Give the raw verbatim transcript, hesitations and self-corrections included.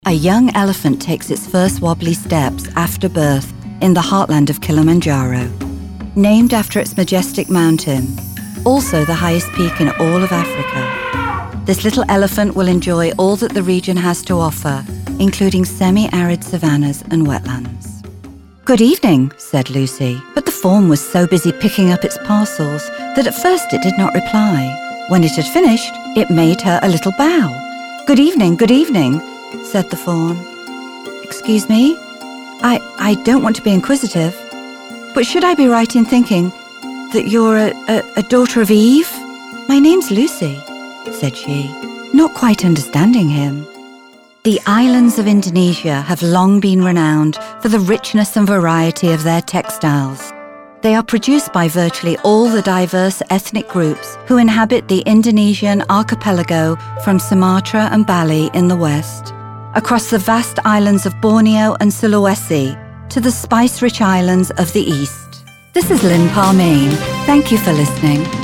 A young elephant takes its first wobbly steps after birth in the heartland of Kilimanjaro. Named after its majestic mountain, also the highest peak in all of Africa, this little elephant will enjoy all that the region has to offer, including semi-arid savannas and wetlands. "Good evening," said Lucy, but the fawn was so busy picking up its parcels that at first it did not reply. When it had finished, it made her a little bow. "Good evening, good evening," said the fawn. "Excuse me? I, I don't want to be inquisitive, but should I be right in thinking that you're a, a, a daughter of Eve?" "My name's Lucy," said she, not quite understanding him. The islands of Indonesia have long been renowned for the richness and variety of their textiles. They are produced by virtually all the diverse ethnic groups who inhabit the Indonesian archipelago from Sumatra and Bali in the west, across the vast islands of Borneo and Sulawesi, to the spice-rich islands of the east. This is Lynn Parmain. Thank you for listening.